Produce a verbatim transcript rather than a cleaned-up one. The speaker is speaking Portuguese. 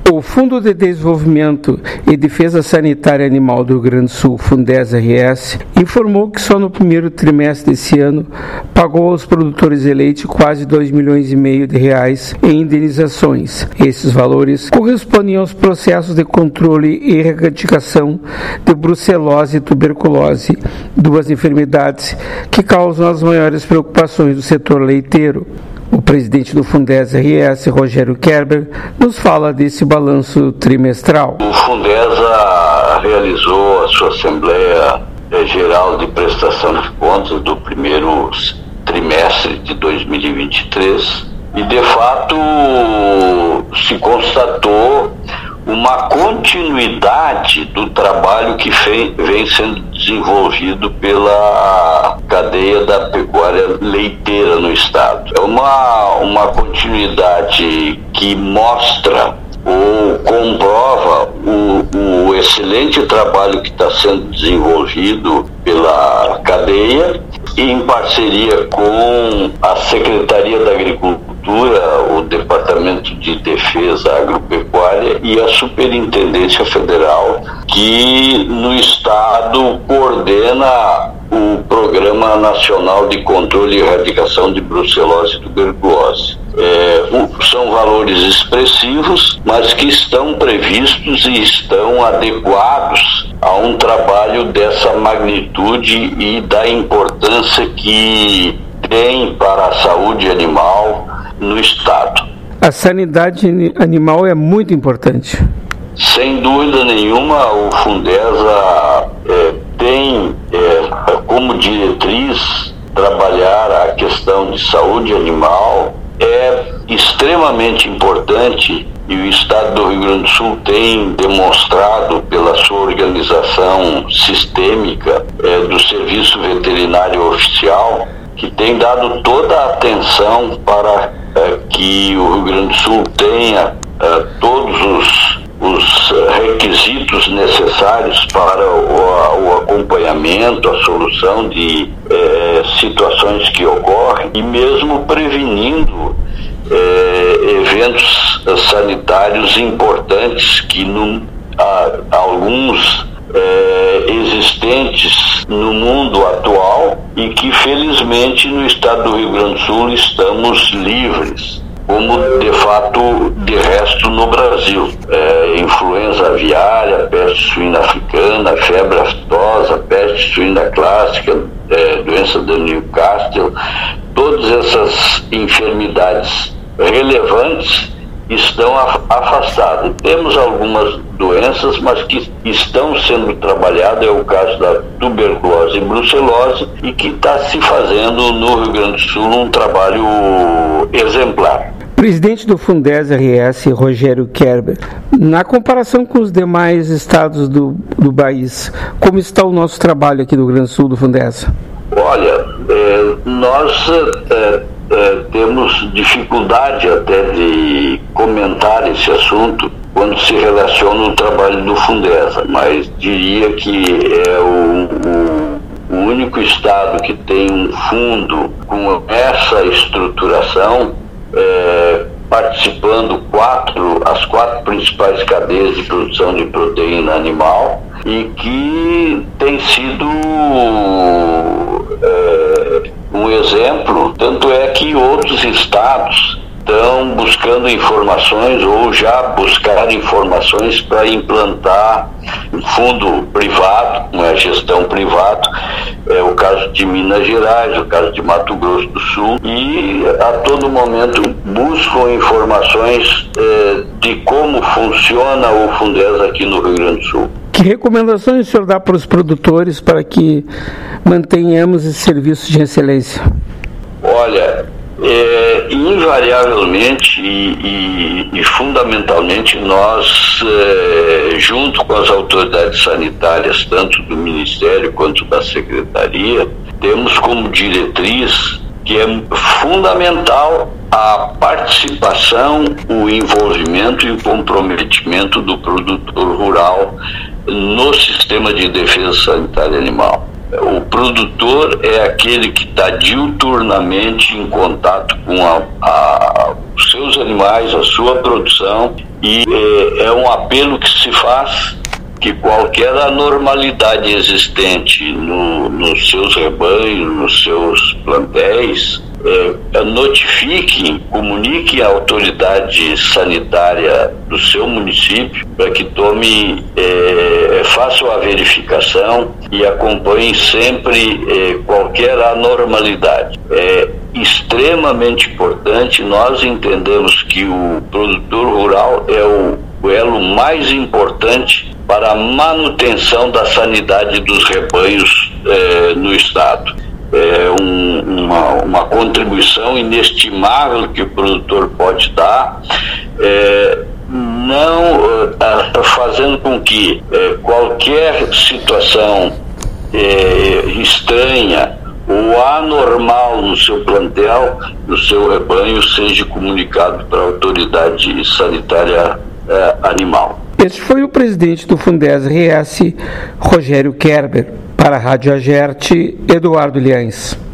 O Fundo de Desenvolvimento e Defesa Sanitária Animal do Rio Grande do Sul, Fundesa R S, informou que só no primeiro trimestre desse ano pagou aos produtores de leite quase dois milhões e meio de reais em indenizações. Esses valores correspondem aos processos de controle e erradicação de brucelose e tuberculose, duas enfermidades que causam as maiores preocupações do setor leiteiro. O presidente do Fundesa R S, Rogério Kerber, nos fala desse balanço trimestral. O Fundesa realizou a sua Assembleia Geral de Prestação de Contas do primeiro trimestre de dois mil e vinte e três e, de fato, se constatou uma continuidade do trabalho que vem sendo desenvolvido pela cadeia da pecuária leiteira no estado. É uma, uma continuidade que mostra ou comprova o, o excelente trabalho que está sendo desenvolvido pela cadeia em parceria com a Secretaria da Agricultura, o Departamento de Defesa Agropecuária e a Superintendência Federal, que no estado coordena o Programa Nacional de Controle e Erradicação de Brucelose e Tuberculose. É, são valores expressivos, mas que estão previstos e estão adequados a um trabalho dessa magnitude e da importância que tem para a saúde animal no estado. A sanidade animal é muito importante. Sem dúvida nenhuma, o Fundesa é, tem é, como diretriz trabalhar a questão de saúde animal. É extremamente importante e o estado do Rio Grande do Sul tem demonstrado pela sua organização sistêmica é, do Serviço Veterinário Oficial, que tem dado toda a atenção para é, que o Rio Grande do Sul tenha é, todos os, os requisitos necessários para o, o acompanhamento, a solução de é, situações que ocorrem e mesmo prevenindo é, eventos sanitários importantes que no, há, alguns É, existentes no mundo atual e que felizmente no estado do Rio Grande do Sul estamos livres, como de fato de resto no Brasil. É, influenza aviária, peste suína africana, febre aftosa, peste suína clássica, é, doença do Newcastle, todas essas enfermidades relevantes estão afastadas. Temos algumas doenças, mas que estão sendo trabalhadas, é o caso da tuberculose e brucelose, e que está se fazendo no Rio Grande do Sul um trabalho exemplar. Presidente do Fundesa R S, Rogério Kerber, na comparação com os demais estados do, do país, como está o nosso trabalho aqui no Rio Grande do Sul do Fundesa? Olha, é, nós é, é, temos dificuldade até de comentar esse assunto quando se relaciona o trabalho do Fundesa, mas diria que é o, o, o único estado que tem um fundo com essa estruturação, é, participando quatro, as quatro principais cadeias de produção de proteína animal e que tem sido é, um exemplo, tanto é que outros estados estão buscando informações ou já buscaram informações para implantar um fundo privado, uma gestão privada, é o caso de Minas Gerais, o caso de Mato Grosso do Sul, e a todo momento buscam informações é, de como funciona o Fundesa aqui no Rio Grande do Sul. Que recomendações o senhor dá para os produtores para que mantenhamos esse serviço de excelência? Olha, é, invariavelmente e, e, e fundamentalmente nós, é, junto com as autoridades sanitárias, tanto do Ministério quanto da Secretaria, temos como diretriz que é fundamental a participação, o envolvimento e o comprometimento do produtor rural no sistema de defesa sanitária animal. O produtor é aquele que está diuturnamente em contato com a, a os seus animais, a sua produção, e é, é um apelo que se faz que qualquer anormalidade existente no, nos seus rebanhos, nos seus plantéis, é, notifiquem, comuniquem à autoridade sanitária do seu município para que tome, é, façam a verificação e acompanhem sempre é, qualquer anormalidade. É extremamente importante. Nós entendemos que o produtor rural é o, o elo mais importante para a manutenção da sanidade dos rebanhos eh, no estado. É um, uma, uma contribuição inestimável que o produtor pode dar, é, não é, fazendo com que é, qualquer situação é, estranha ou anormal no seu plantel, no seu rebanho, seja comunicado para a autoridade sanitária é, animal. Este foi o presidente do Fundesa-R S, Rogério Kerber. Para a Rádio Agerte, Eduardo Liães.